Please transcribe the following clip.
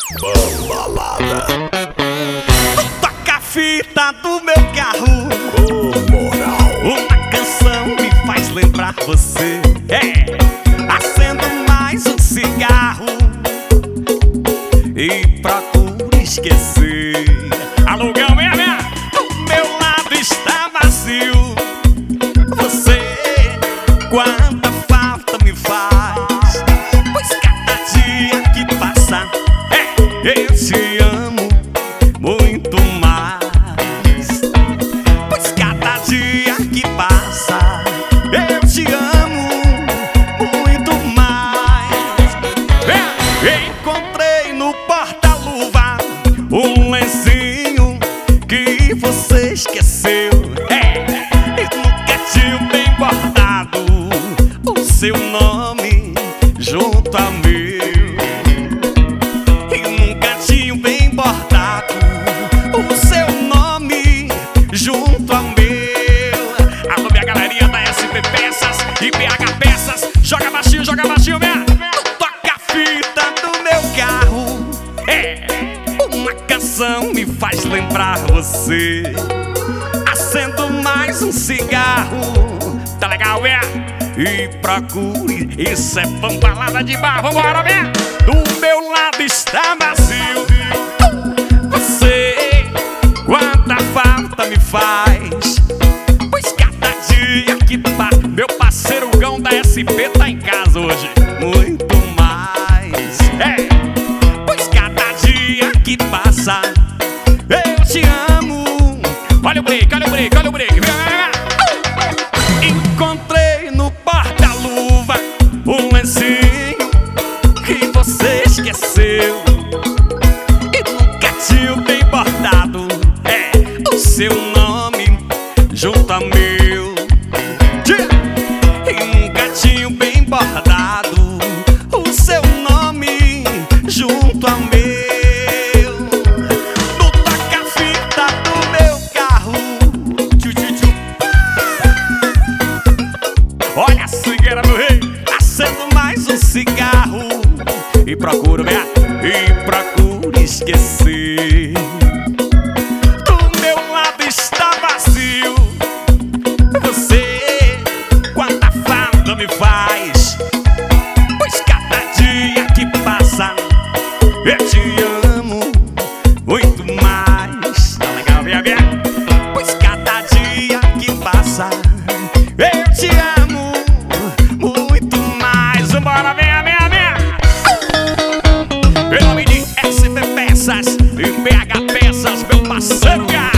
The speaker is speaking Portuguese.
Balada. Toca a fita do meu carro. Com moral. Uma canção me faz lembrar você. Acendo mais um cigarro e procuro esquecer. Alugão, minha. Do meu lado está vazio. Você, quanta falta me faz. Pois cada dia que passa, eu te amo muito mais. Pois cada dia que passa, eu te amo muito mais. Encontrei no porta-luva um lencinho que você esqueceu. E no cantinho bem bordado o seu nome junto a meu. E num cantinho bem bordado o seu nome junto a meu. Alô, minha galerinha da SP Peças e BH Peças. Joga baixinho, minha. Toca a fita do meu carro. Uma canção me faz lembrar você. Acendo mais um cigarro. Tá legal, e procure. Isso é balada de bar. Vambora, do meu lado está vazio. Você, quanta falta me faz. Pois cada dia que passa, meu parceiro Gão da SP tá em casa hoje. Muito mais. Pois cada dia que passa, eu te amo. Olha o break. Encontrei no porta-luva um lencinho que você esqueceu. E num cantinho bem bordado o seu nome junto a meu. E num cantinho bem bordado o seu nome junto a meu. No toca-fita do meu carro. Olha a swingueira do rei. Acendo mais um cigarro e procuro esquecer. Do meu lado está vazio. Você, quanta falta me faz. Pois cada dia que passa, eu te amo muito mais. Tá legal, minha. Pois cada dia que passa, eu te amo muito mais. Vambora, minha. Em nome de SP Peças e BH Peças, meu parceiro.